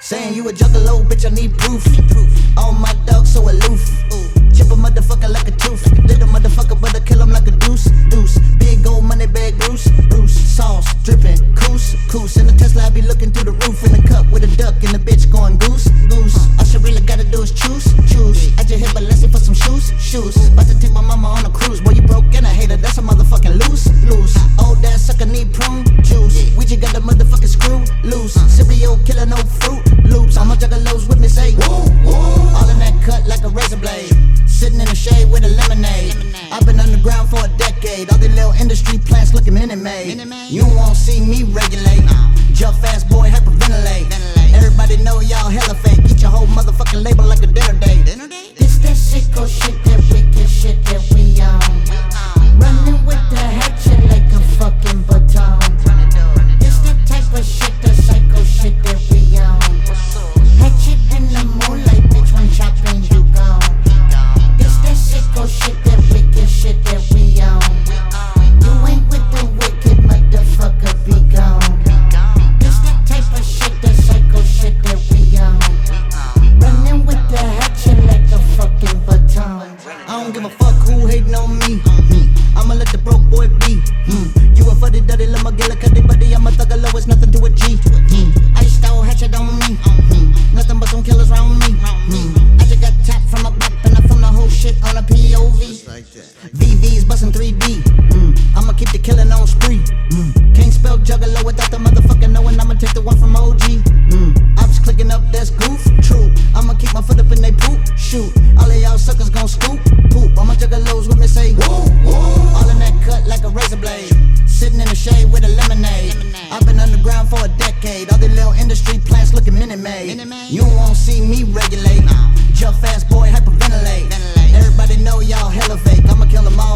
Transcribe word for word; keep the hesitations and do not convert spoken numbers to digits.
Saying you a juggalo, bitch, I need proof. All my dogs so aloof. Chip a motherfucker like a tooth. Little motherfucker, but I kill him like a deuce. Deuce. Big old money bag, Bruce. Bruce. Sauce dripping. Coos. Coos. In the Tesla, I be looking through the roof. In the cup with a duck and the bitch going goose. Goose. All she really gotta do is choose. Choose. At your hip, but let's see for some shoes. Shoes. About to take my mama on a cruise. Boy, you broke and a hater. That's a motherfucking loose. Loose. Old ass sucker need prune juice. We just got the motherfucking screw loose. Cereal killer, no fruit loops. All my juggalos with me say woo, woo. All in that cut like a razor blade. Sitting in the shade with a lemonade. I've been underground for a decade. All these little industry plants looking mini-made. You won't see me regulate. Jump fast, boy, hyperventilate. Everybody know y'all hella fake. Eat your whole motherfucking label like a dinner date. This that sicko shit, that wicked shit that we on. Running with the hatchet like a fucking baton. This the type of shit, the psycho shit that we on. Hatchet in the moonlight, bitch, when chopping you gone. This that sicko shit, that wicked shit that we on. You ain't with the wicked motherfucker, be gone. This the type of shit, the psycho shit that we on. Running with the hatchet like a fucking baton. I don't give a fuck who hating on me. Mm. I'ma let the broke boy be. Mm. You a fuddy duddy, let my gilla cut it, buddy. I'm a thugger, low, it's nothing to a G. Mm. Iced out hatchet on me. Mm. Nothing but some killers round me. Mm. I just got tapped from a bop and I filmed the whole shit on a P O V. V V's bustin' three D. Mm. I'ma keep the killing on spree. Mm. Can't spell juggalo without the motherfucker knowing I'ma take the one from O G. Mm. I was clicking up, that's goof. True. I'ma keep my foot up in they poop. Shoot. All of y'all suckers gon' scoop. Poop. All my juggalos with me say woo, woo. All in that cut like a razor blade. Sitting in the shade with a lemonade. I've been underground for a decade. All these little industry plants looking mini-made. You won't see me regulate. Jump fast, boy, hyperventilate. Everybody know y'all hella fake. I'ma kill them all.